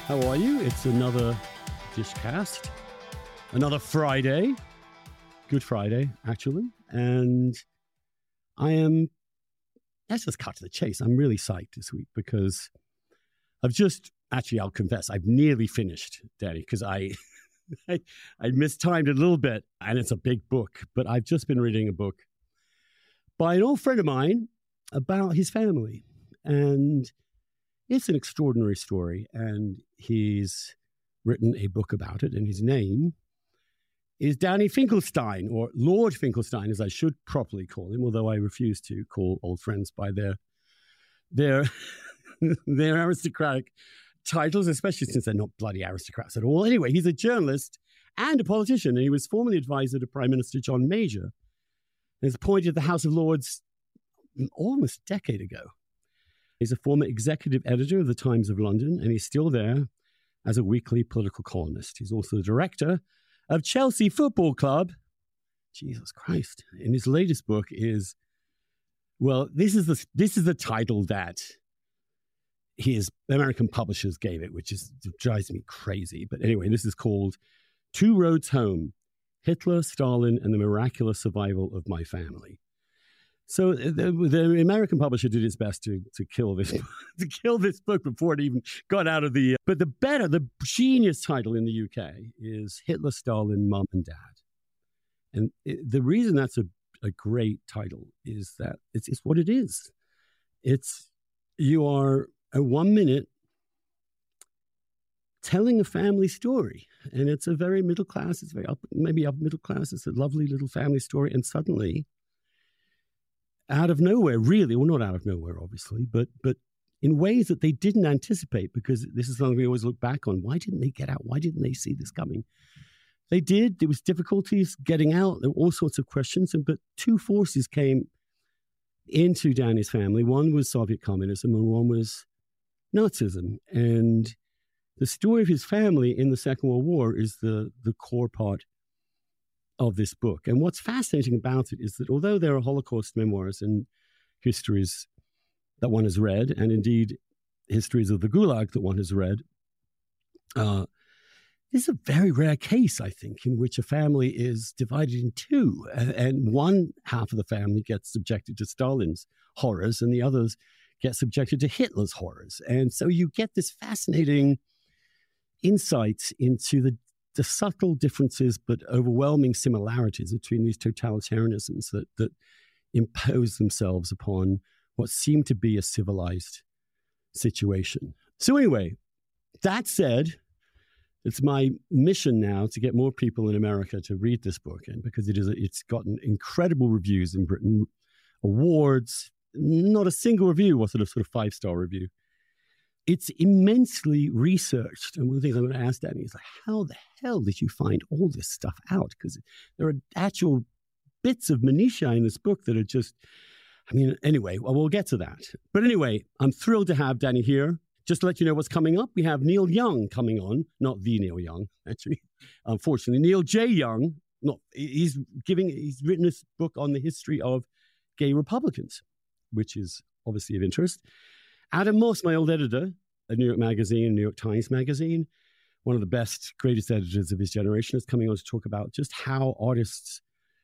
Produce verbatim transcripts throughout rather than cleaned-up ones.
How are you? It's another Dishcast, another Friday, Good Friday, actually. And I am, let's just cut to the chase. I'm really psyched this week because I've just, actually, I'll confess, I've nearly finished, Danny, because I, I, I mistimed it a little bit, and it's a big book, but I've just been reading a book by an old friend of mine about his family. And it's an extraordinary story, and he's written a book about it, and his name is Danny Finkelstein, or Lord Finkelstein, as I should properly call him, although I refuse to call old friends by their their their aristocratic titles, especially since they're not bloody aristocrats at all. Anyway, he's a journalist and a politician, and he was formerly advisor to Prime Minister John Major, and was appointed to the House of Lords almost a decade ago. He's a former executive editor of the Times of London, and he's still there as a weekly political columnist. He's also the director of Chelsea Football Club. Jesus Christ. And his latest book is, well, this is the, this is the title that his American publishers gave it, which is drives me crazy. But anyway, this is called Two Roads Home, Hitler, Stalin, and the Miraculous Survival of My Family. So the, the American publisher did its best to to kill this to kill this book before it even got out of the. But the better, the genius title in the U K is Hitler, Stalin, Mum and Dad, and it, the reason that's a, a great title is that it's it's what it is. It's you are a one minute telling a family story, and it's a very middle class. It's very up, maybe up middle class. It's a lovely little family story, and suddenly, out of nowhere, really, well, not out of nowhere, obviously, but but in ways that they didn't anticipate, because this is something we always look back on. Why didn't they get out? Why didn't they see this coming? They did. There was difficulties getting out. There were all sorts of questions. And, but two forces came into Danny's family. One was Soviet communism and one was Nazism. And the story of his family in the Second World War is the, the core part of this book. And what's fascinating about it is that although there are Holocaust memoirs and histories that one has read, and indeed histories of the Gulag that one has read, uh, this is a very rare case, I think, in which a family is divided in two, and, and one half of the family gets subjected to Stalin's horrors and the others get subjected to Hitler's horrors. And so you get this fascinating insight into the the subtle differences but overwhelming similarities between these totalitarianisms that, that impose themselves upon what seemed to be a civilized situation. So anyway, that said, it's my mission now to get more people in America to read this book, and because it is, a, it's gotten incredible reviews in Britain, awards, not a single review was sort of sort of five-star review. It's immensely researched. And one of the things I'm going to ask Danny is, like, how the hell did you find all this stuff out? Because there are actual bits of minutiae in this book that are just, I mean, anyway, well, we'll get to that. But anyway, I'm thrilled to have Danny here. Just to let you know what's coming up, we have Neil Young coming on, not the Neil Young, actually. Unfortunately, Neil J. Young, not, he's giving, he's written this book on the history of gay Republicans, which is obviously of interest. Adam Moss, my old editor at New York Magazine, New York Times Magazine, one of the best, greatest editors of his generation, is coming on to talk about just how artists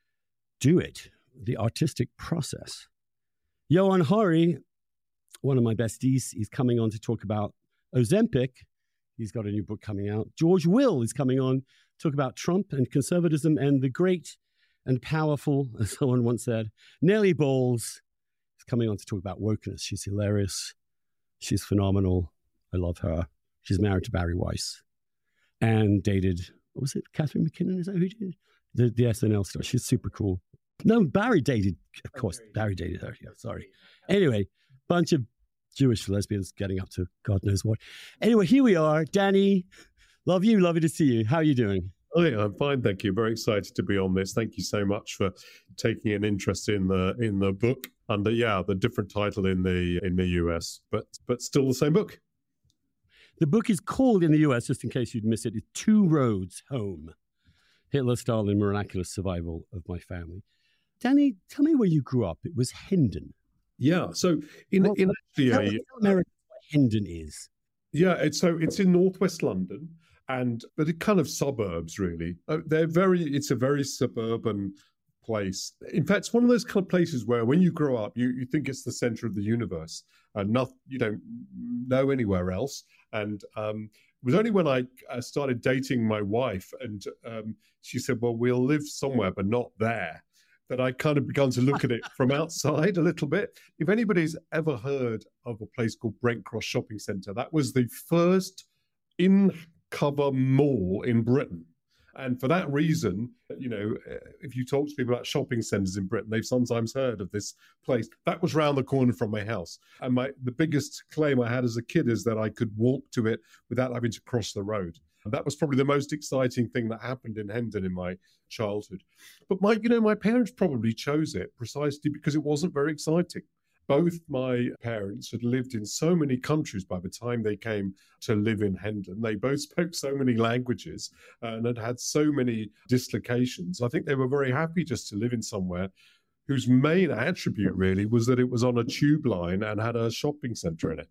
do it, the artistic process. Johan Hari, one of my besties, he's coming on to talk about Ozempic. He's got a new book coming out. George Will is coming on to talk about Trump and conservatism, and the great and powerful, as someone once said, Nellie Bowles is coming on to talk about wokeness. She's hilarious. She's phenomenal. I love her. She's married to Barry Weiss and dated, what was it, Catherine McKinnon? Is that who did? The, the S N L star. She's super cool. No, Barry dated, of course, Barry dated her. Yeah, sorry. Anyway, bunch of Jewish lesbians getting up to God knows what. Anyway, here we are. Danny, love you. Lovely to see you. How are you doing? Oh, yeah, I'm fine, thank you. Very excited to be on this. Thank you so much for taking an interest in the in the book. And the, yeah, the different title in the in the U S, but but still the same book. The book is called in the U S, just in case you'd miss it, Two Roads Home, Hitler, Stalin, Miraculous Survival of My Family. Danny, tell me where you grew up. It was Hendon. Yeah, so in, well, in actually tell, a... tell Americans what Hendon is. Yeah, it's so it's in northwest London, and but it kind of suburbs really. Uh, they're very. It's a very suburban place. In fact, it's one of those kind of places where when you grow up, you, you think it's the center of the universe, and not you don't know anywhere else. And um, it was only when I uh, started dating my wife, and um, she said, "Well, we'll live somewhere, but not there," that I kind of began to look at it from outside a little bit. If anybody's ever heard of a place called Brent Cross Shopping Centre, that was the first in-cover mall in Britain. And for that reason, you know, if you talk to people about shopping centres in Britain, they've sometimes heard of this place. That was round the corner from my house. And my the biggest claim I had as a kid is that I could walk to it without having to cross the road. And that was probably the most exciting thing that happened in Hendon in my childhood. But my, you know, my parents probably chose it precisely because it wasn't very exciting. Both my parents had lived in so many countries by the time they came to live in Hendon. They both spoke so many languages and had had so many dislocations. I think they were very happy just to live in somewhere whose main attribute really was that it was on a tube line and had a shopping centre in it.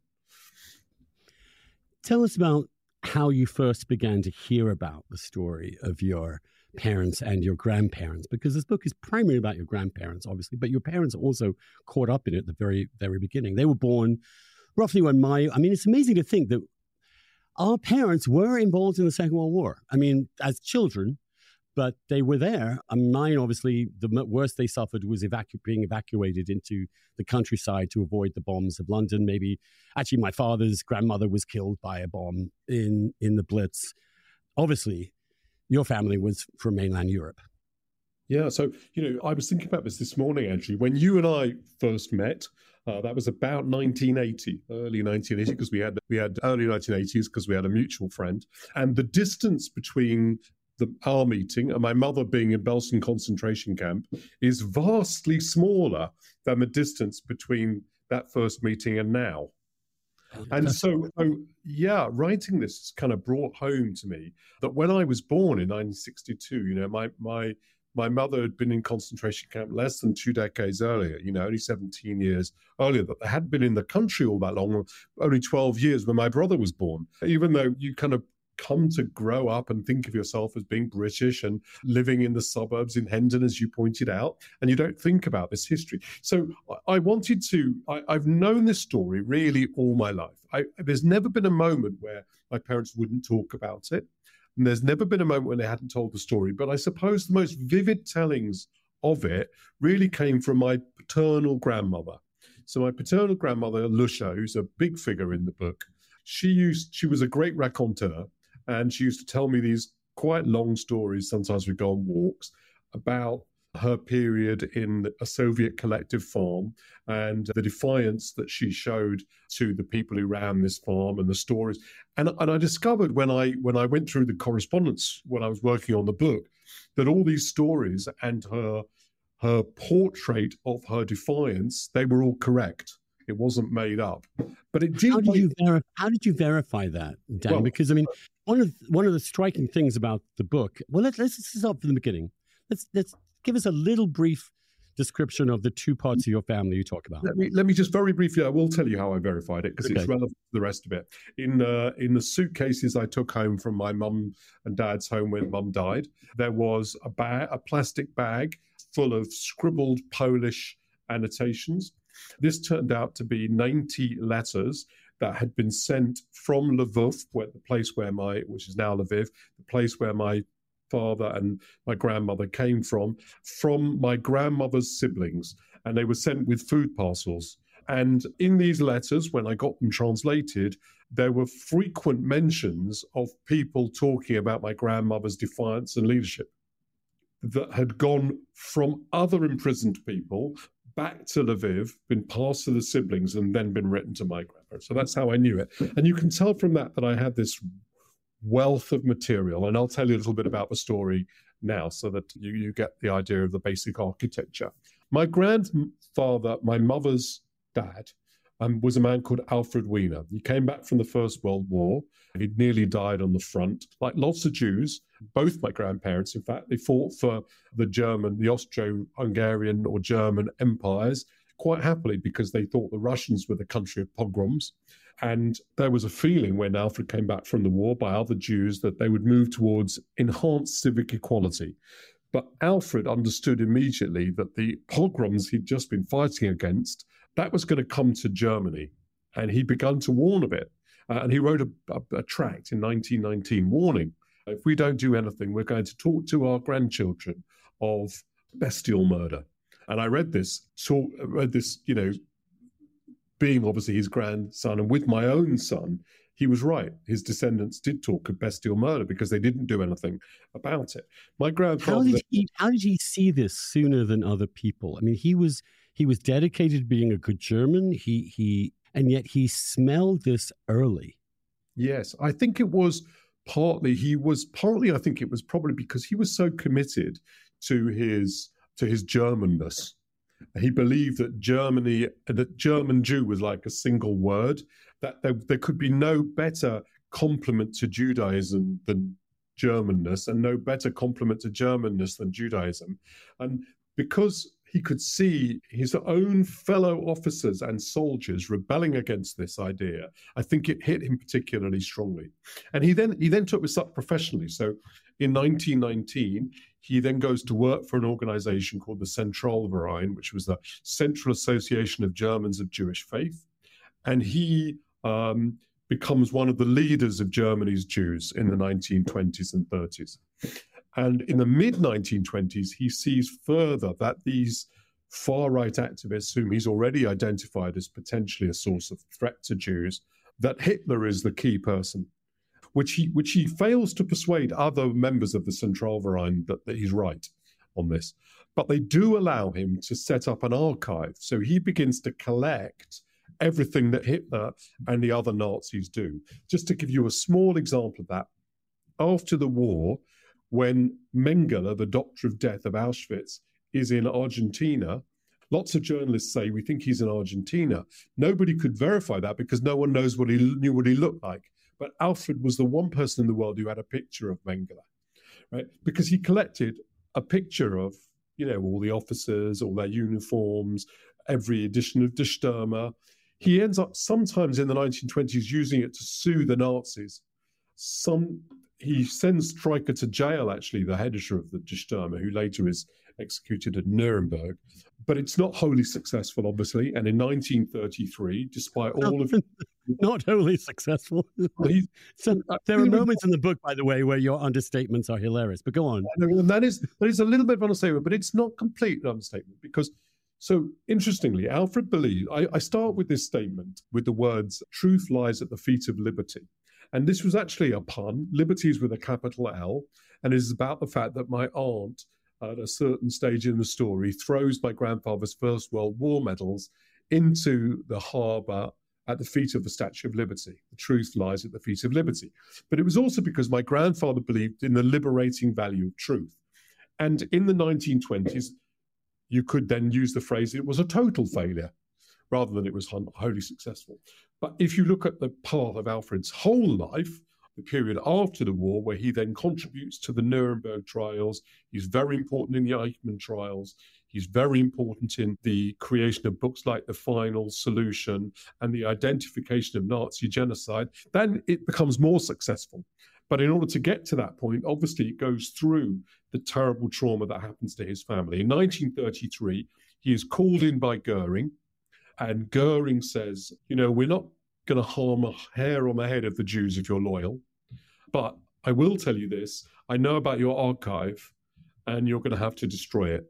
Tell us about how you first began to hear about the story of your parents and your grandparents, because this book is primarily about your grandparents, obviously, but your parents are also caught up in it at the very, very beginning. They were born roughly when my, I mean, it's amazing to think that our parents were involved in the Second World War. I mean, as children, but they were there. I mean, mine, obviously, the worst they suffered was evacu- being evacuated into the countryside to avoid the bombs of London. Maybe, actually, my father's grandmother was killed by a bomb in, in the Blitz. Obviously, your family was from mainland Europe. Yeah, so, you know, I was thinking about this this morning, Andrew. When you and I first met, uh, that was about nineteen eighty, early nineteen eighty, because we had, we had early nineteen eighties because we had a mutual friend. And the distance between the our meeting and my mother being in Belsen concentration camp is vastly smaller than the distance between that first meeting and now. And so, oh, yeah, writing this kind of brought home to me that when I was born in nineteen sixty-two, you know, my my my mother had been in concentration camp less than two decades earlier, you know, only seventeen years earlier, that they hadn't been in the country all that long, only twelve years when my brother was born. Even though you kind of come to grow up and think of yourself as being British and living in the suburbs in Hendon, as you pointed out, and you don't think about this history. So I wanted to, I, I've known this story really all my life. I, there's never been a moment where my parents wouldn't talk about it. And there's never been a moment when they hadn't told the story. But I suppose the most vivid tellings of it really came from my paternal grandmother. So my paternal grandmother, Lusha, who's a big figure in the book, she used, she was a great raconteur. And she used to tell me these quite long stories. Sometimes we'd go on walks about her period in a Soviet collective farm and the defiance that she showed to the people who ran this farm and the stories. And, and I discovered when I when I went through the correspondence when I was working on the book that all these stories and her her portrait of her defiance, they were all correct. It wasn't made up. But it did. How did you ver- How did you verify that, Dan? Well, because I mean, one of one of the striking things about the book. Well, let's let's start from the beginning. Let's let's give us a little brief description of the two parts of your family you talk about. Let me let me just very briefly. I will tell you how I verified it because okay. it's relevant to the rest of it. In uh, in the suitcases I took home from my mum and dad's home when mum died, there was a bag, a plastic bag full of scribbled Polish annotations. This turned out to be ninety letters that had been sent from Lviv, where the place where my, which is now Lviv, the place where my father and my grandmother came from, from my grandmother's siblings, and they were sent with food parcels. And in these letters, when I got them translated, there were frequent mentions of people talking about my grandmother's defiance and leadership that had gone from other imprisoned people back to Lviv, been passed to the siblings, and then been written to my grandparents. So that's how I knew it. And you can tell from that that I had this wealth of material. And I'll tell you a little bit about the story now so that you, you get the idea of the basic architecture. My grandfather, my mother's dad, um, was a man called Alfred Wiener. He came back from the First World War. He'd nearly died on the front. Like lots of Jews, both my grandparents, in fact, they fought for the German, the Austro-Hungarian or German empires quite happily because they thought the Russians were the country of pogroms. And there was a feeling when Alfred came back from the war by other Jews that they would move towards enhanced civic equality. But Alfred understood immediately that the pogroms he'd just been fighting against, that was going to come to Germany. And he began to warn of it. Uh, and he wrote a, a, a tract in nineteen nineteen warning, if we don't do anything, we're going to talk to our grandchildren of bestial murder. And I read this, saw, read this, you know, being obviously his grandson, and with my own son, he was right. His descendants did talk of bestial murder because they didn't do anything about it. My grandfather. How did he, how did he see this sooner than other people? I mean, he was he was dedicated to being a good German. He he and yet he smelled this early. Yes, I think it was partly he was partly. I think it was probably because he was so committed to his to his Germanness. He believed that Germany, that German Jew was like a single word, that there, there could be no better complement to Judaism than Germanness, and no better complement to Germanness than Judaism. And because he could see his own fellow officers and soldiers rebelling against this idea, I think it hit him particularly strongly. And he then he then took this up professionally. So in nineteen nineteen, he then goes to work for an organization called the Zentralverein, which was the Central Association of Germans of Jewish Faith. And he um, becomes one of the leaders of Germany's Jews in the nineteen twenties and thirties. And in the mid nineteen twenties, he sees further that these far-right activists, whom he's already identified as potentially a source of threat to Jews, that Hitler is the key person. Which he which he fails to persuade other members of the Zentralverein that, that he's right on this. But they do allow him to set up an archive. So he begins to collect everything that Hitler and the other Nazis do. Just to give you a small example of that, after the war, when Mengele, the doctor of death of Auschwitz, is in Argentina, lots of journalists say, we think he's in Argentina. Nobody could verify that because no one knows what he knew what he looked like. But Alfred was the one person in the world who had a picture of Mengele, right? Because he collected a picture of, you know, all the officers, all their uniforms, every edition of Die Stürmer. He ends up sometimes in the nineteen twenties using it to sue the Nazis. Some he sends Streicher to jail, actually, the editor of the Die Stürmer, who later is executed at Nuremberg. But it's not wholly successful, obviously. And in nineteen thirty-three, despite all of... Not wholly successful. So, there are moments in the book, by the way, where your understatements are hilarious. But go on. And that is, that is a little bit of an understatement, but it's not complete understatement. Because, so interestingly, Alfred believed... I, I start with this statement with the words, truth lies at the feet of liberty. And this was actually a pun. Liberty is with a capital L. And it is about the fact that my aunt, at a certain stage in the story, throws my grandfather's First World War medals into the harbour at the feet of the Statue of Liberty. The truth lies at the feet of liberty. But it was also because my grandfather believed in the liberating value of truth. And in the nineteen twenties, you could then use the phrase, it was a total failure, rather than it was wholly successful. But if you look at the path of Alfred's whole life, the period after the war, where he then contributes to the Nuremberg trials. He's very important in the Eichmann trials. He's very important in the creation of books like The Final Solution and the identification of Nazi genocide. Then it becomes more successful. But in order to get to that point, obviously it goes through the terrible trauma that happens to his family. In nineteen thirty-three, he is called in by Goering, and Goering says, you know, we're not going to harm a hair on the head of the Jews if you're loyal. But I will tell you this, I know about your archive and you're going to have to destroy it.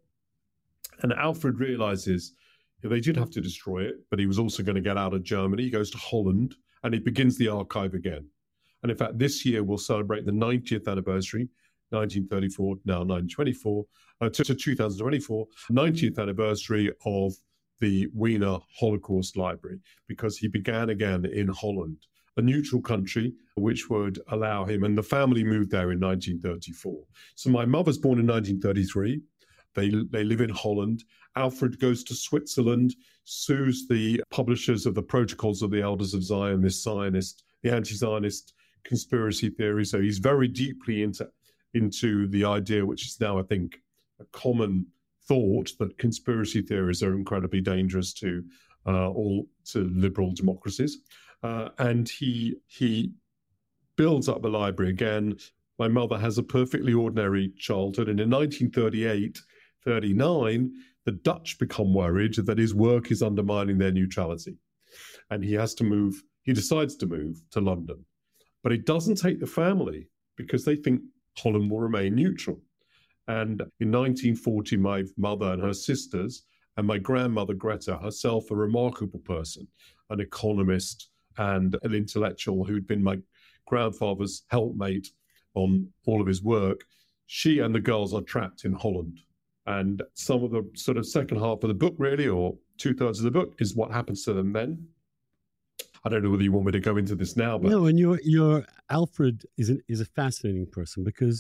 And Alfred realizes they did have to destroy it, but he was also going to get out of Germany. He goes to Holland and he begins the archive again. And in fact, this year we'll celebrate the ninetieth anniversary, nineteen thirty-four, now nineteen twenty-four, uh, to, to two thousand twenty-four, ninetieth anniversary of the Wiener Holocaust Library, because he began again in Holland, a neutral country which would allow him, and the family moved there in nineteen thirty-four. So my mother's born in nineteen thirty-three. They, they live in Holland. Alfred goes to Switzerland, sues the publishers of the Protocols of the Elders of Zion, this Zionist, the anti-Zionist conspiracy theory. So he's very deeply into, into the idea, which is now, I think, a common thought, that conspiracy theories are incredibly dangerous to uh, all to liberal democracies. uh, and he he builds up the library again. My mother has a perfectly ordinary childhood, and in nineteen thirty-eight, thirty-nine, the Dutch become worried that his work is undermining their neutrality, and he has to move. He decides to move to London, but he doesn't take the family because they think Holland will remain neutral. And in nineteen forty, my mother and her sisters, and my grandmother Greta, herself a remarkable person, an economist and an intellectual who'd been my grandfather's helpmate on all of his work, she and the girls are trapped in Holland. And some of the sort of second half of the book, really, or two-thirds of the book, is what happens to them then. I don't know whether you want me to go into this now, but no. And your your Alfred is an, is a fascinating person because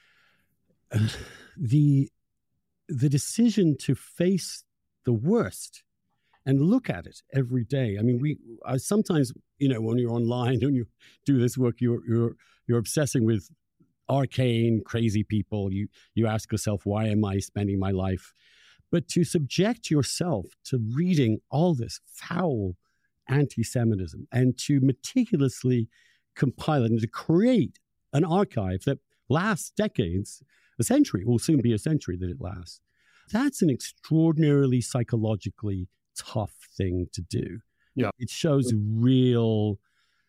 uh, the the decision to face the worst and look at it every day. I mean, we I sometimes, you know, when you're online, when you do this work, you're you're you're obsessing with arcane, crazy people. You you ask yourself, why am I spending my life? But to subject yourself to reading all this foul anti-Semitism and to meticulously compile it and to create an archive that lasts decades, a century, will soon be a century that it lasts. That's an extraordinarily psychologically tough thing to do. Yeah. It shows real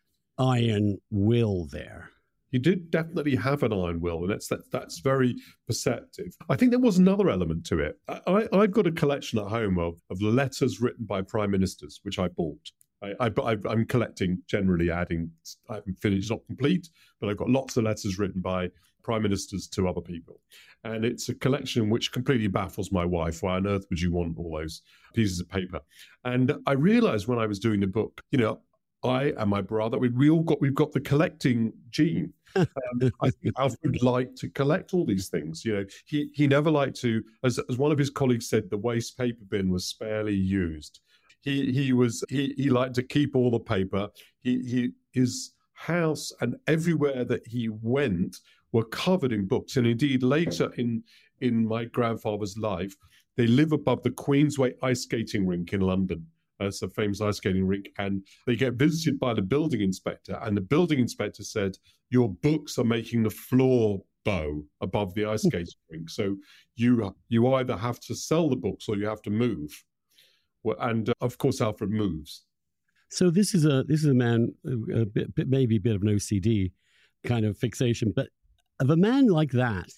iron will there. He did definitely have an iron will, and that's that, that's very perceptive. I think there was another element to it. I, I, I've got a collection at home of, of letters written by prime ministers, which I bought. I, I, I'm collecting, generally adding, I haven't finished, not complete, but I've got lots of letters written by prime ministers to other people. And it's a collection which completely baffles my wife. Why on earth would you want all those pieces of paper? And I realized when I was doing the book, you know, I and my brother, we, we all got, we've got the collecting gene. Um, I think Alfred liked to collect all these things. You know, he he never liked to, as as one of his colleagues said, the waste paper bin was sparely used. He he was he he liked to keep all the paper. He he his house and everywhere that he went were covered in books. And indeed, later in in my grandfather's life, they live above the Queensway ice skating rink in London. It's a famous ice skating rink, and they get visited by the building inspector, and the building inspector said, your books are making the floor bow above the ice skating rink, so you you either have to sell the books or you have to move. Well, and uh, of course Alfred moves. So this is a this is a man, a bit, maybe a bit of an O C D kind of fixation, but of a man like that,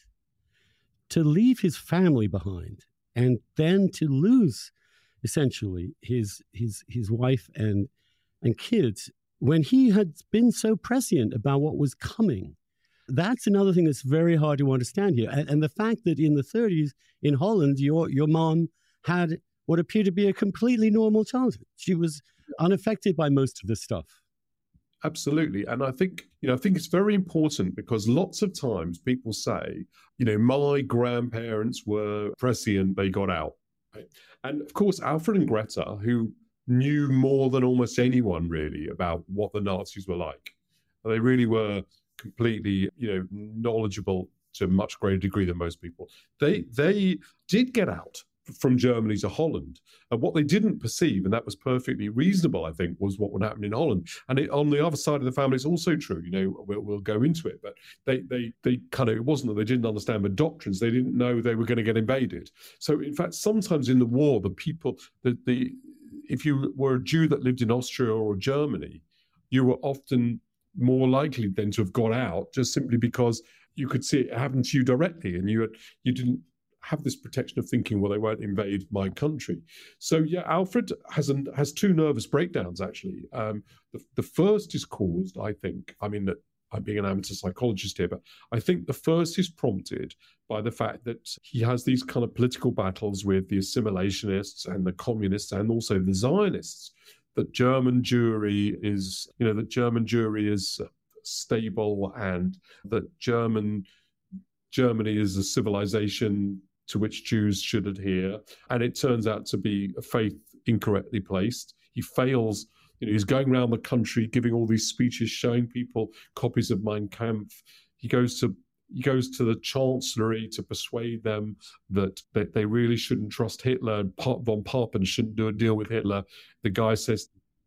to leave his family behind and then to lose essentially his his his wife and and kids when he had been so prescient about what was coming. That's another thing that's very hard to understand here. And, and the fact that in the thirties in Holland, your your mom had what appeared to be a completely normal childhood. She was unaffected by most of this stuff. Absolutely. And I think, you know, I think it's very important because lots of times people say, you know, my grandparents were prescient, they got out. Right? And of course, Alfred and Greta, who knew more than almost anyone really about what the Nazis were like, they really were completely, you know, knowledgeable to a much greater degree than most people. They they did get out from Germany to Holland. And what they didn't perceive, and that was perfectly reasonable, I think, was what would happen in Holland. And it, on the other side of the family, it's also true. You know, we'll, we'll go into it, but they they they kind of, it wasn't that they didn't understand the doctrines. They didn't know they were going to get invaded. So, in fact, sometimes in the war, the people, the, the if you were a Jew that lived in Austria or Germany, you were often more likely then to have got out just simply because you could see it happen to you directly, and you had, you didn't have this protection of thinking, well, they won't invade my country. So yeah, Alfred has an, has two nervous breakdowns actually. Um, the, the first is caused, I think, I mean, that I'm being an amateur psychologist here, but I think the first is prompted by the fact that he has these kind of political battles with the assimilationists and the communists and also the Zionists. That German Jewry is, you know, that German Jewry is stable, and that German Germany is a civilization to which Jews should adhere. And it turns out to be a faith incorrectly placed. He fails, you know, he's going around the country giving all these speeches, showing people copies of Mein Kampf. He goes to he goes to the Chancellery to persuade them that, that they really shouldn't trust Hitler, and von Papen shouldn't do a deal with Hitler. The guy says,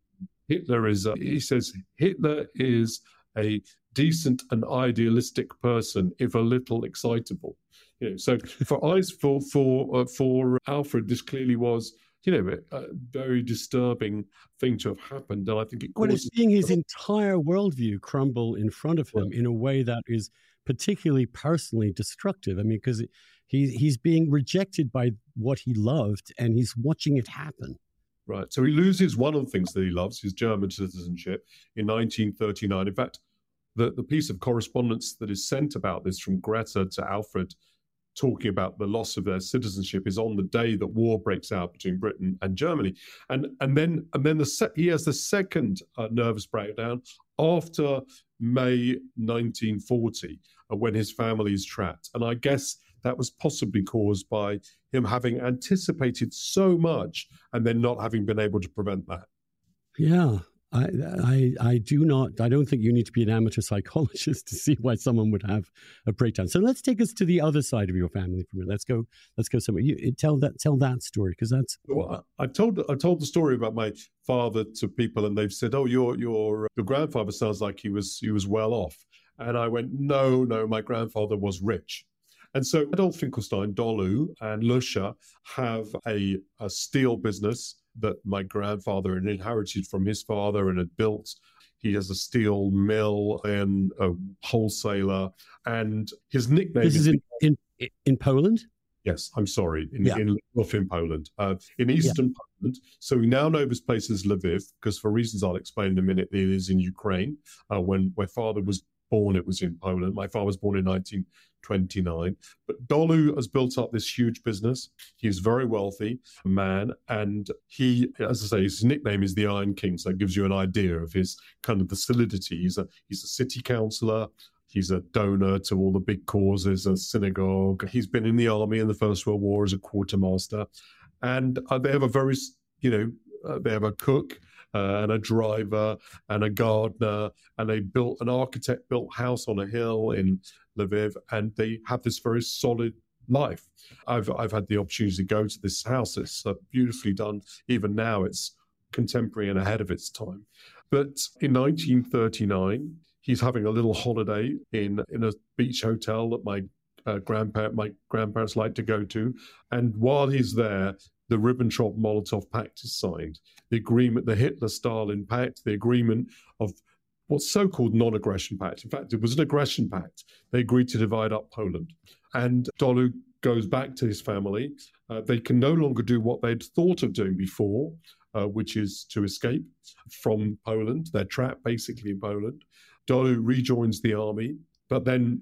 Hitler is, a, he says, Hitler is a decent and idealistic person, if a little excitable. You know, so for eyes for for uh, for Alfred, this clearly was, you know, a, a very disturbing thing to have happened, and I think it. Well, it's seeing his entire worldview crumble in front of him in a way that is particularly personally destructive. I mean, because he he's being rejected by what he loved, and he's watching it happen. Right. So he loses one of the things that he loves, his German citizenship, in nineteen thirty-nine. In fact, the, the piece of correspondence that is sent about this from Greta to Alfred, talking about the loss of their citizenship, is on the day that war breaks out between Britain and Germany. And and then and then the se- he has the second uh, nervous breakdown after May nineteen forty, uh, when his family is trapped. And I guess that was possibly caused by him having anticipated so much and then not having been able to prevent that. Yeah, I, I, I do not, I don't think you need to be an amateur psychologist to see why someone would have a breakdown. So let's take us to the other side of your family for a minute. Let's go, let's go somewhere. You tell that, tell that story, because that's. Well, I've told, I've told the story about my father to people, and they've said, "Oh, your, your, your grandfather sounds like he was, he was well off." And I went, "No, no, my grandfather was rich." And so Adolf Finkelstein, Dolu, and Lusha have a, a steel business that my grandfather had inherited from his father and had built. He has a steel mill and a wholesaler. And his nickname This is in, in, in Poland? Yes, I'm sorry, in, yeah. in Lwów in Poland, uh, in eastern yeah. Poland. So we now know this place as Lviv, because for reasons I'll explain in a minute, it is in Ukraine. Uh, when my father was born, it was in Poland. My father was born in nineteen twenty-nine. But Dolu has built up this huge business. He's a very wealthy man. And he, as I say, his nickname is the Iron King. So it gives you an idea of his kind of the solidity. He's a, he's a city councillor. He's a donor to all the big causes, a synagogue. He's been in the army in the First World War as a quartermaster. And uh, they have a very, you know, uh, they have a cook. Uh, and a driver and a gardener, and they built an architect built house on a hill in Lviv, and they have this very solid life. I've I've had the opportunity to go to this house. It's uh, beautifully done. Even now, it's contemporary and ahead of its time. But in nineteen thirty-nine, he's having a little holiday in in a beach hotel that my uh, grandparent my grandparents like to go to, and while he's there, the Ribbentrop-Molotov Pact is signed. The agreement, the Hitler-Stalin Pact, the agreement of what's so-called non-aggression pact. In fact, it was an aggression pact. They agreed to divide up Poland. And Dolu goes back to his family. Uh, they can no longer do what they'd thought of doing before, uh, which is to escape from Poland. They're trapped basically in Poland. Dolu rejoins the army, but then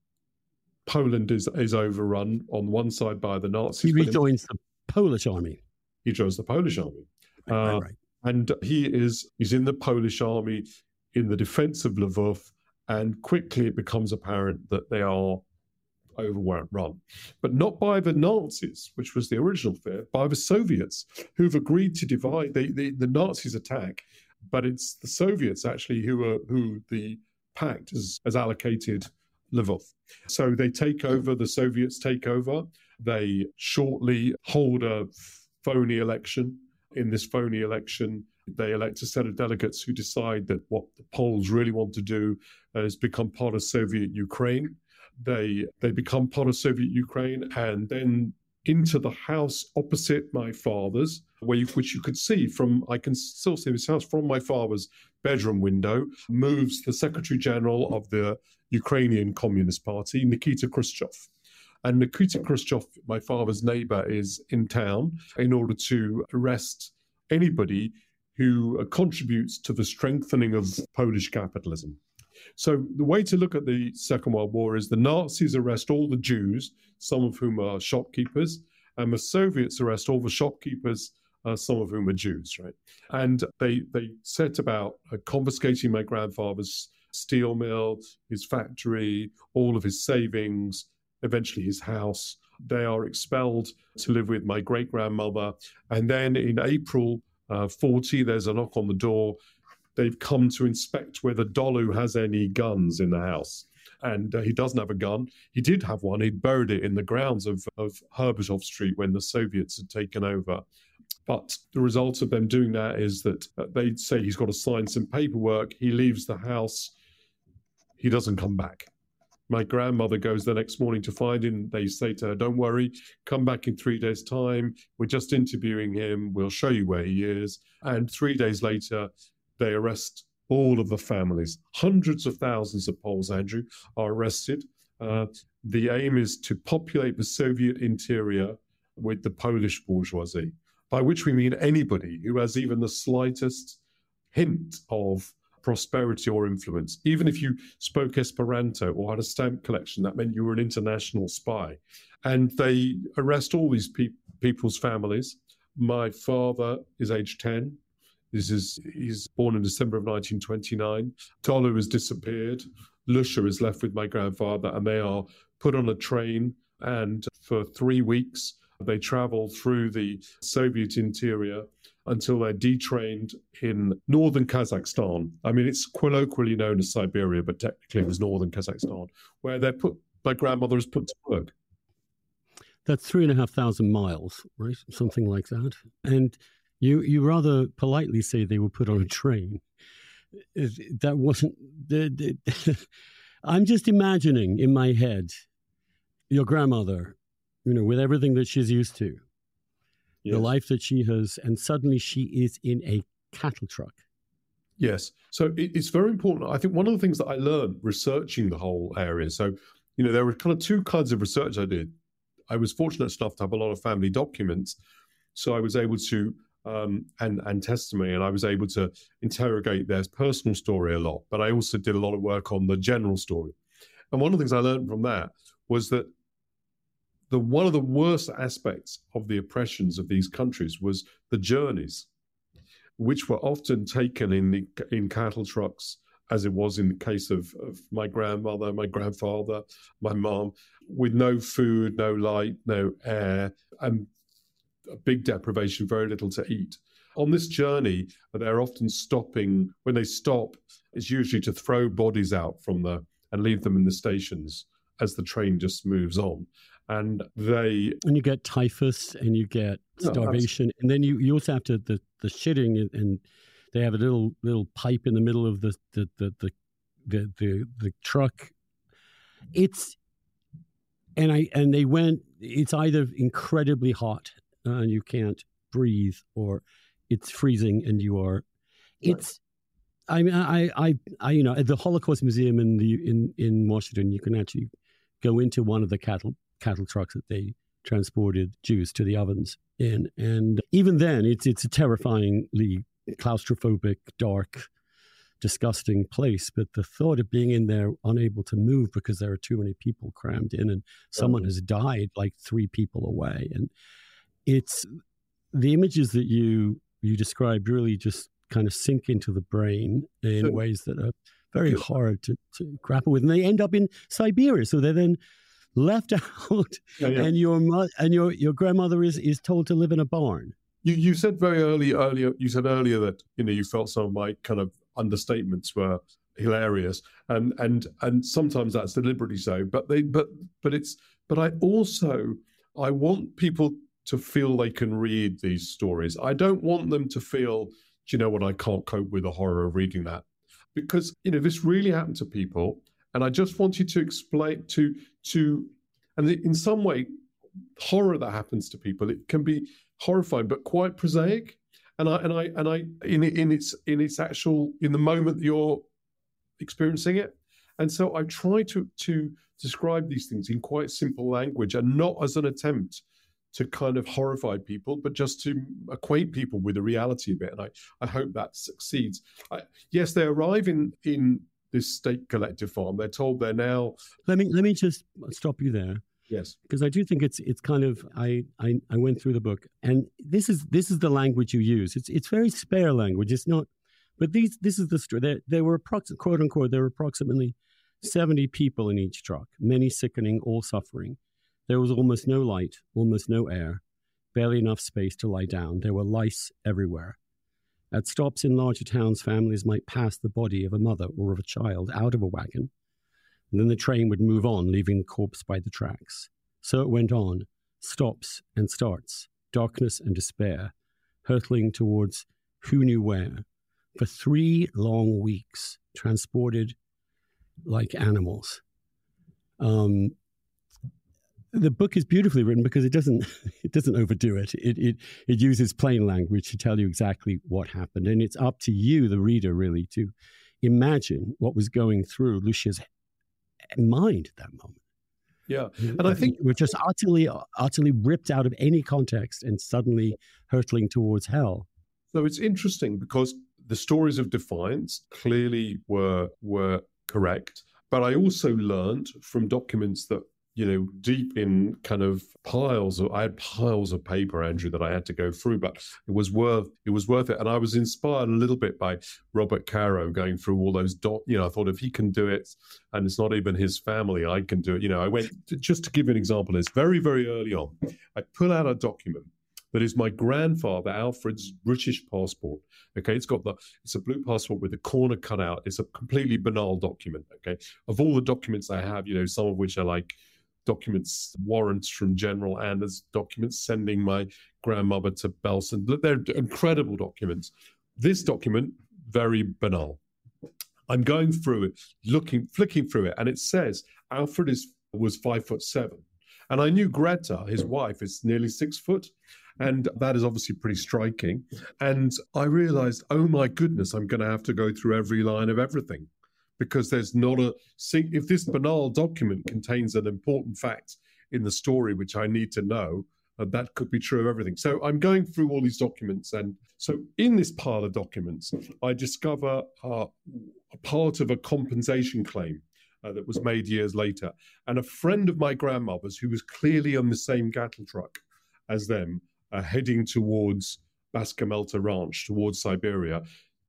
Poland is, is overrun on one side by the Nazis. He rejoins the Polish army. He joins the Polish army. Right, uh, right, right. And he is he's in the Polish army in the defense of Lvov, and quickly it becomes apparent that they are overrun. But not by the Nazis, which was the original fear, by the Soviets, who've agreed to divide. They, they, the Nazis attack, but it's the Soviets actually who are who the pact has, has allocated Lvov. So they take over, the Soviets take over. They shortly hold a phony election. In this phony election, they elect a set of delegates who decide that what the Poles really want to do is become part of Soviet Ukraine. They they become part of Soviet Ukraine, and then into the house opposite my father's, where you, which you could see from, I can still see this house from my father's bedroom window, moves the Secretary General of the Ukrainian Communist Party, Nikita Khrushchev. And Nikita Khrushchev, my father's neighbor, is in town in order to arrest anybody who contributes to the strengthening of Polish capitalism. So the way to look at the Second World War is the Nazis arrest all the Jews, some of whom are shopkeepers, and the Soviets arrest all the shopkeepers, uh, some of whom are Jews, right? And they they set about uh, confiscating my grandfather's steel mill, his factory, all of his savings, eventually his house. They are expelled to live with my great-grandmother. And then in April uh, forty, there's a knock on the door. They've come to inspect whether Dolu has any guns in the house. And uh, he doesn't have a gun. He did have one. He'd buried it in the grounds of, of Herbatov Street when the Soviets had taken over. But the result of them doing that is that uh, they say he's got to sign some paperwork. He leaves the house. He doesn't come back. My grandmother goes the next morning to find him. They say to her, don't worry, come back in three days' time. We're just interviewing him. We'll show you where he is. And three days later, they arrest all of the families. Hundreds of thousands of Poles, Andrew, are arrested. Uh, the aim is to populate the Soviet interior with the Polish bourgeoisie, by which we mean anybody who has even the slightest hint of prosperity or influence. Even if you spoke Esperanto or had a stamp collection, that meant you were an international spy. And they arrest all these pe- people's families. My father is age ten. This is he's born in December of nineteen twenty-nine. Tolu has disappeared. Lusha is left with my grandfather, and they are put on a train. And for three weeks, they travel through the Soviet interior until they're detrained in northern Kazakhstan. I mean, it's colloquially known as Siberia, but technically it was northern Kazakhstan, where they're put, my grandmother is put to work. That's three and a half thousand miles, right? Something like that. And you you rather politely say they were put on a train. That wasn't... The, the, I'm just imagining in my head your grandmother, you know, with everything that she's used to, yes. The life that she has, and suddenly she is in a cattle truck. Yes. So it, it's very important. I think one of the things that I learned researching the whole area, so, you know, there were kind of two kinds of research I did. I was fortunate enough to have a lot of family documents. So I was able to, um, and, and testimony, and I was able to interrogate their personal story a lot. But I also did a lot of work on the general story. And one of the things I learned from that was that the one of the worst aspects of the oppressions of these countries was the journeys, which were often taken in the, in cattle trucks, as it was in the case of, of my grandmother, my grandfather, my mom, with no food, no light, no air, and a big deprivation, very little to eat. On this journey, they're often stopping. When they stop, it's usually to throw bodies out from the and leave them in the stations as the train just moves on. And they... And you get typhus and you get starvation. No, and then you, you also have to, the, the shitting, and, and they have a little little pipe in the middle of the the the the, the, the, the truck. It's... And I and they went, it's either incredibly hot uh, and you can't breathe, or it's freezing and you are... It's... I mean, I, I, I, you know, at the Holocaust Museum in the in, in Washington, you can actually go into one of the cattle cattle trucks that they transported Jews to the ovens in, and even then, it's it's a terrifyingly claustrophobic, dark, disgusting place. But the thought of being in there, unable to move because there are too many people crammed in, and someone has died like three people away, and it's the images that you you described really just kind of sink into the brain in so, ways that are very hard to, to grapple with. And they end up in Siberia. So they're then left out, yeah, yeah. and your mo- and your, your grandmother is, is told to live in a barn. You you said very early earlier you said earlier that, you know, you felt some of my kind of understatements were hilarious, and and and sometimes that's deliberately so. But they but but it's but I also I want people to feel they can read these stories. I don't want them to feel, do you know what, I can't cope with the horror of reading that. Because, you know, this really happened to people. And I just want you to explain to, to, and in some way, horror that happens to people, it can be horrifying, but quite prosaic. And I, and I, and I, in, in its, in its actual, in the moment that you're experiencing it. And so I try to, to describe these things in quite simple language, and not as an attempt to kind of horrify people, but just to acquaint people with the reality of it. And I, I hope that succeeds. I, yes, they arrive in, in this state collective farm. They're told they're now... Let me let me just stop you there. Yes. Because I do think it's it's kind of... I, I, I went through the book, and this is this is the language you use. It's it's very spare language. It's not... But these this is the story. There, there were, approximately, quote unquote, there were approximately seventy people in each truck, many sickening, all suffering. There was almost no light, almost no air, barely enough space to lie down. There were lice everywhere. At stops in larger towns, families might pass the body of a mother or of a child out of a wagon, and then the train would move on, leaving the corpse by the tracks. So it went on, stops and starts, darkness and despair, hurtling towards who knew where for three long weeks, transported like animals. Um, the book is beautifully written because it doesn't it doesn't overdo it. It it it uses plain language to tell you exactly what happened, and it's up to you, the reader, really, to imagine what was going through Lucia's mind at that moment. Yeah, and I think we're just utterly utterly ripped out of any context and suddenly hurtling towards hell. So it's interesting because the stories of defiance clearly were were correct, but I also learned from documents that, you know, deep in kind of piles of, I had piles of paper, Andrew, that I had to go through, but it was worth, it was worth it. And I was inspired a little bit by Robert Caro going through all those doc, you know, I thought if he can do it and it's not even his family, I can do it. You know, I went, to, just to give you an example, it's very, very early on, I pull out a document that is my grandfather, Alfred's British passport. Okay, it's got the, it's a blue passport with the corner cut out. It's a completely banal document. Okay, of all the documents I have, you know, some of which are like documents, warrants from General Anders, documents sending my grandmother to Belsen. They're incredible documents. This document, very banal. I'm going through it, looking, flicking through it, and it says Alfred is was five foot seven. And I knew Greta, his wife, is nearly six foot. And that is obviously pretty striking. And I realized, oh my goodness, I'm going to have to go through every line of everything, because there's not a, if this banal document contains an important fact in the story, which I need to know, uh, that could be true of everything. So I'm going through all these documents. And so in this pile of documents, I discover uh, a part of a compensation claim uh, that was made years later. And a friend of my grandmother's, who was clearly on the same cattle truck as them, uh, heading towards Baskamelta Ranch, towards Siberia,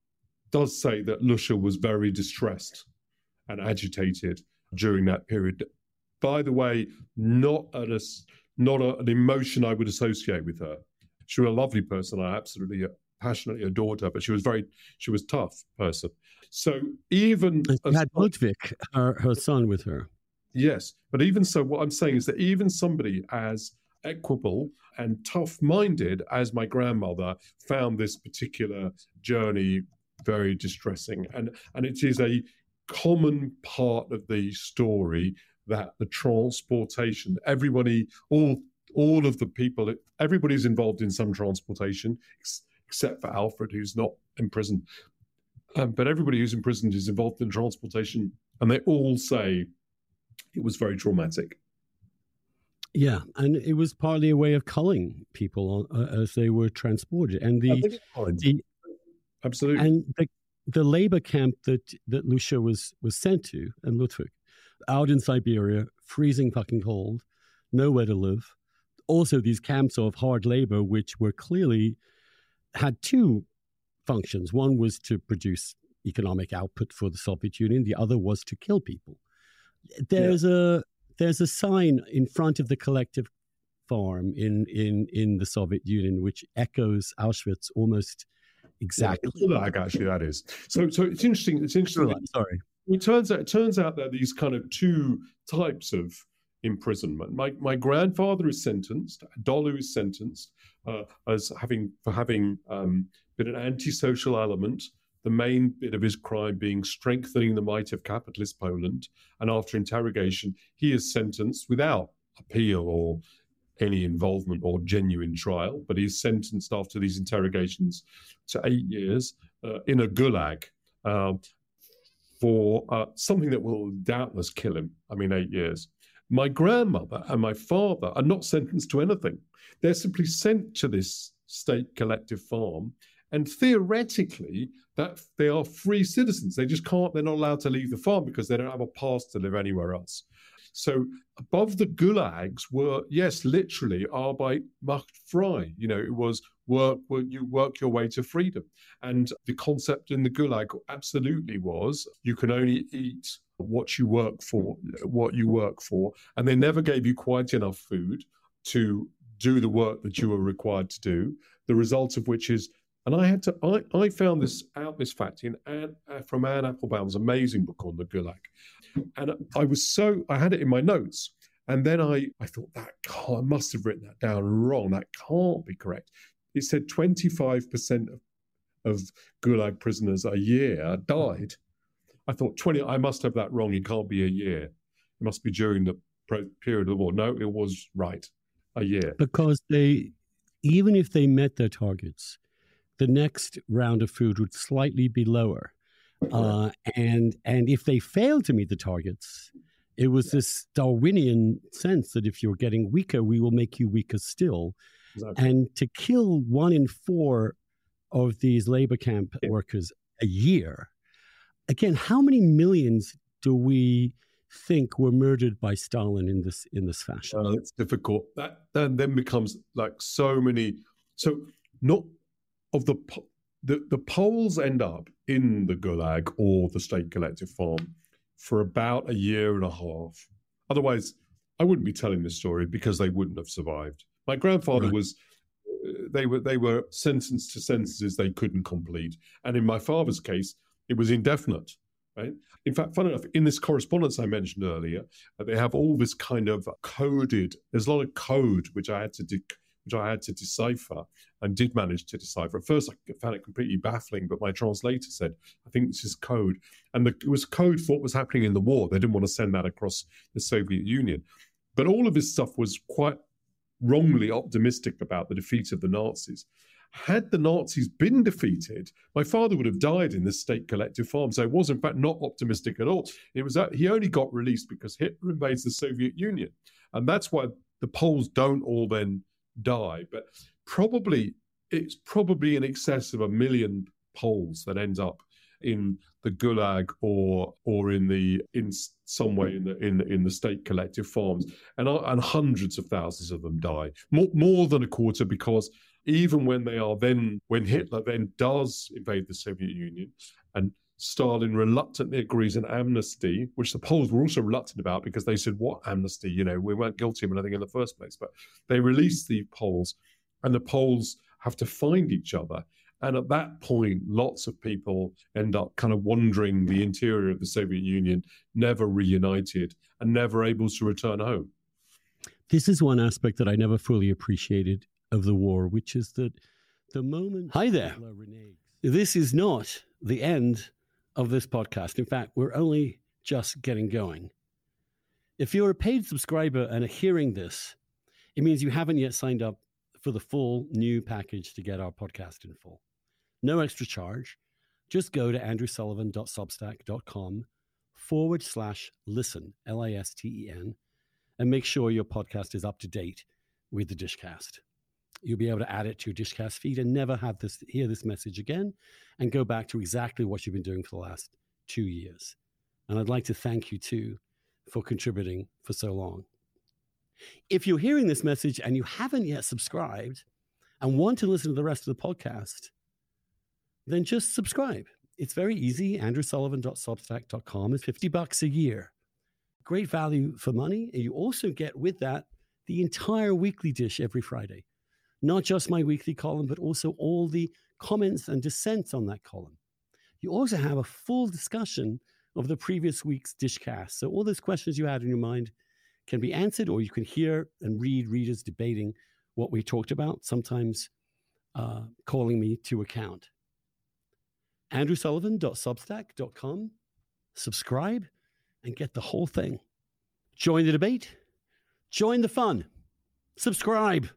does say that Lucia was very distressed and agitated during that period. By the way, not, a, not a, an emotion I would associate with her. She was a lovely person. I absolutely, uh, passionately adored her, but she was very, she was a tough person. So even... And she had Ludwig, her, her son, with her. Yes, but even so, what I'm saying is that even somebody as equable and tough-minded as my grandmother found this particular journey very distressing. And, and it is a common part of the story that the transportation, everybody, all all of the people, everybody's involved in some transportation, ex- except for Alfred, who's not imprisoned. Um, but everybody who's imprisoned is involved in transportation, and they all say it was very traumatic. Yeah, and it was partly a way of culling people uh, as they were transported. And the, the Absolutely. And the, the labor camp that, that Lucia was, was sent to, and Ludwig, out in Siberia, freezing fucking cold, nowhere to live. Also these camps of hard labor, which were clearly, had two functions. One was to produce economic output for the Soviet Union. The other was to kill people. There's yeah. a there's a sign in front of the collective farm in, in, in the Soviet Union, which echoes Auschwitz almost exactly. Yeah, like actually that is. So so it's interesting. It's interesting. Oh, sorry. It turns out it turns out there are these kind of two types of imprisonment. My my grandfather is sentenced. Dolu is sentenced uh, as having for having um, been an antisocial element. The main bit of his crime being strengthening the might of capitalist Poland. And after interrogation, he is sentenced without appeal or any involvement or genuine trial, but he's sentenced after these interrogations to eight years uh, in a gulag uh, for uh, something that will doubtless kill him. I mean, eight years. My grandmother and my father are not sentenced to anything. They're simply sent to this state collective farm, and theoretically, that they are free citizens. They just can't, they're not allowed to leave the farm because they don't have a pass to live anywhere else. So above the gulags were, yes, literally, Arbeit macht frei. You know, it was work, you work your way to freedom. And the concept in the gulag absolutely was you can only eat what you work for, what you work for. And they never gave you quite enough food to do the work that you were required to do. The result of which is, and I had to, I, I found this out, this fact in Anne, uh, from Anne Applebaum's amazing book on the Gulag. And I was so, I had it in my notes. And then I, I thought, that can't, I must have written that down wrong. That can't be correct. it said twenty-five percent of, of Gulag prisoners a year died. I thought twenty, I must have that wrong. It can't be a year. It must be during the period of the war. No, it was right, a year. Because they, even if they met their targets, the next round of food would slightly be lower. Uh, and and if they failed to meet the targets, it was this Darwinian sense that if you're getting weaker, we will make you weaker still. Exactly. And to kill one in four of these labor camp yeah. workers a year, again, how many millions do we think were murdered by Stalin in this in this fashion? Uh, it's difficult. That then then becomes like so many. So not of the the the Poles end up in the Gulag or the state collective farm for about a year and a half. Otherwise, I wouldn't be telling this story because they wouldn't have survived. My grandfather right. was. They were they were sentenced to sentences they couldn't complete, and in my father's case, it was indefinite. Right. In fact, fun enough, in this correspondence I mentioned earlier, they have all this kind of coded. There's a lot of code which I had to de- which I had to decipher and did manage to decipher. At first, I found it completely baffling, but my translator said, "I think this is code," and the, it was code for what was happening in the war. They didn't want to send that across the Soviet Union, but all of this stuff was quite wrongly optimistic about the defeat of the Nazis. Had the Nazis been defeated, my father would have died in this state collective farm. So it was, in fact, not optimistic at all. It was that he only got released because Hitler invades the Soviet Union. And that's why the Poles don't all then die. But probably, it's probably in excess of a million Poles that ends up in the Gulag or or in the in some way in the in in the state collective farms, and and hundreds of thousands of them die, more more than a quarter, because even when they are then when Hitler then does invade the Soviet Union, and Stalin reluctantly agrees an amnesty, which the Poles were also reluctant about because they said, "What amnesty? You know, we weren't guilty of anything in the first place." But they release the Poles, and the Poles have to find each other. And at that point, lots of people end up kind of wandering the interior of the Soviet Union, never reunited and never able to return home. This is one aspect that I never fully appreciated of the war, which is that the moment... Hi there. This is not the end of this podcast. In fact, we're only just getting going. If you're a paid subscriber and are hearing this, it means you haven't yet signed up for the full new package to get our podcast in full. No extra charge. Just go to andrewsullivan.substack.com forward slash listen, L I S T E N, and make sure your podcast is up to date with the Dishcast. You'll be able to add it to your Dishcast feed and never have this hear this message again and go back to exactly what you've been doing for the last two years. And I'd like to thank you, too, for contributing for so long. If you're hearing this message and you haven't yet subscribed and want to listen to the rest of the podcast, then just subscribe. It's very easy. andrew sullivan dot substack dot com is fifty bucks a year. Great value for money. And you also get with that the entire weekly dish every Friday. Not just my weekly column, but also all the comments and dissents on that column. You also have a full discussion of the previous week's Dishcast. So all those questions you had in your mind can be answered, or you can hear and read readers debating what we talked about, sometimes uh, calling me to account. andrew sullivan dot substack dot com. Subscribe and get the whole thing. Join the debate. Join the fun. Subscribe.